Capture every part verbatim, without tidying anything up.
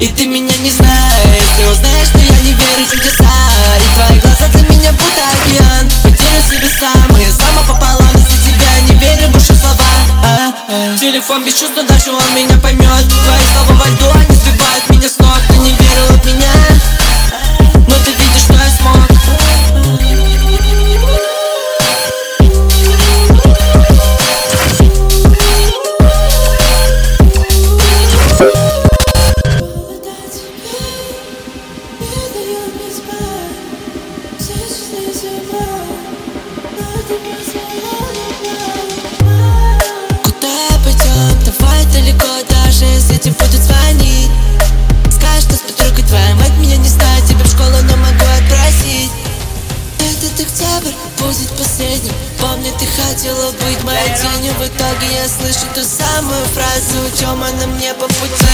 И ты меня не знаешь, ты узнаешь, что я не верю в чудеса. И твои глаза для меня будто океан. Потеряю себе сам, и я сама пополам. Если тебя не верю, больше слова. а -а. Телефон без чувств, но дальше он меня поймет. Твои слова во льду, они сбивают меня с ног. Ты не верила в меня, но ты видишь, что я смог. Куда пойдем? Давай далеко, даже если тебе будут звонить. Скажешь, что с подругой твоя мать меня не знает. Тебя в школу, но могу отпросить. Этот октябрь будет последним. Помню, ты хотела быть моей тенью. В итоге я слышу ту самую фразу, в чем она мне по пути.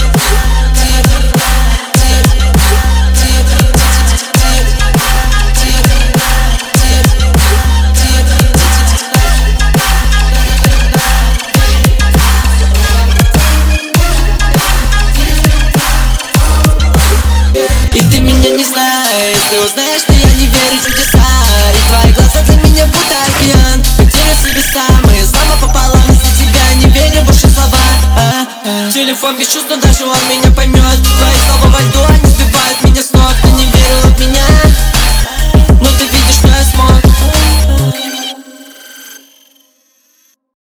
И ты меня не знаешь, ты узнаешь, что я не верю в чудеса. И твои глаза для меня будто океан. Потеряю себе сам, и я снова пополам. Если тебя не верю, больше слова. а -а. Телефон без чувств, но дальше он меня